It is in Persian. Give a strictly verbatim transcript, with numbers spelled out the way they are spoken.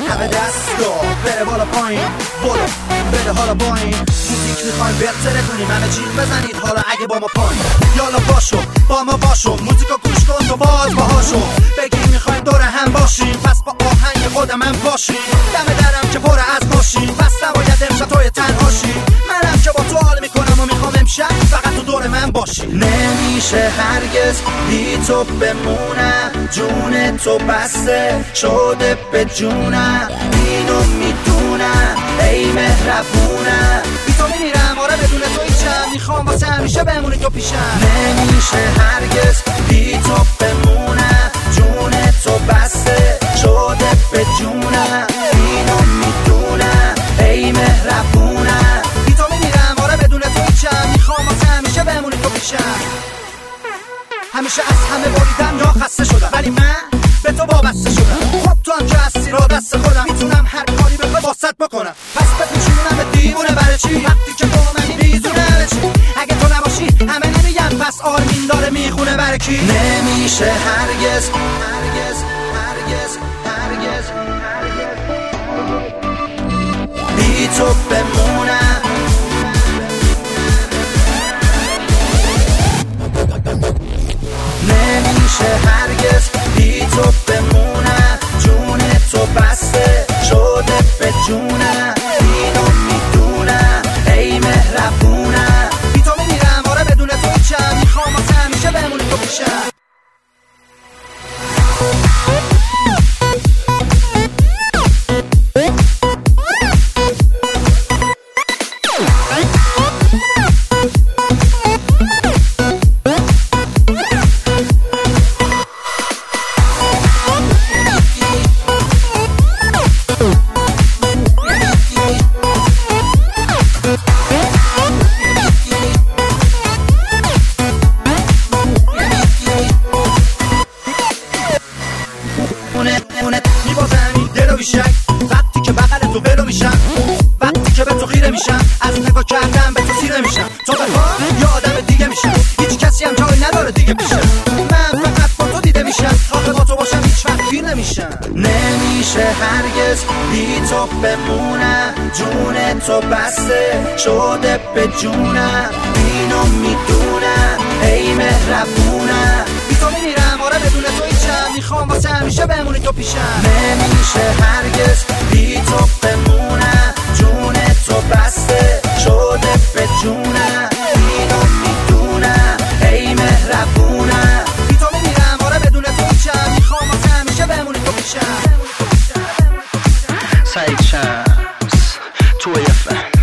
همه دستا بره بالا پایین، برو بده حالا با این موزیک میخوایم بهتره کنیم، همه چیز بزنید حالا اگه با ما پایین. یالا باشو با ما باشو، موزیکو گوش کن تو باز باهاشو، بگی میخوایم دور هم باشیم، پس با آهنگ خودم هم باشیم. دم درم که پر از ماشین، پس نباید امشب توی تنهاشی، منم که با تو حال میکنم و میخوام امشب فقط تو دور من باشی. نمیشه هرگز بی تو بمونم، جون تو بسته شده به جونم، اینو میدونم ای مهربونم، بی تو میمیرم آره بدون تو هیچم، میخوام واسه همیشه بمونی تو پیشم. نمیشه هرگز بی تو بمونم، جون تو بسته شده به جونم، اینو میدونم ای مهربونم، بی تو میمیرم آره بدون تو هیچم، میخوام واسه همیشه بمونی تو پیشم. همیشه از همه بریدم یا خسته شدم، ولی من به تو وابسته شدم. خب تو هم که هستی را دست خودم، میتونم هر کاری بخوای واسط بکنم، پس بهت میشونم به دیوونه برای چی؟ وقتی که تو منی بیزونه همه چی، اگه تو نباشی همه نمیگم پس آرمین داره میخونه برای کی؟ نمیشه هرگز هرگز هرگز هرگز بی تو بمونم، نمیشه هرگز بی تو بمونم، جون تو بسته شده به جونم، اینو میدونم ای مهربونم، بی تو میمیرم آره بدون تو هیچم، میخوام واسه همیشه بمونی تو پیشم. میبازم دل و بیشک وقتی که بغل تو ولو میشم، وقتی که به تو خیره میشم، از نگاه کردم به تو سیره میشم، تو بخواه یا آدم دیگه میشم، هیچ کسی هم جایی نداره دیگه پیشم، من فقط با تو دیده میشم، آخه با تو باشم هیچ وقت گیر نمیشم. نمیشه هرگز بی تو بمونم، جون تو بسته شده به جونم، اینو میدونم ای مهربونم، بی تو میمیرم آره بدون تو هیچم، میخوام واسه همیشه بمونی تو پیشم. نمیشه هرگز بی تو بمونم، جون تو بسته شده به جونم، اینو میدونم ای مهربونم، بی تو میمیرم آره بدون تو هیچم، میخوام واسه همیشه بمونی تو پیشم. سعید شمس توی فهم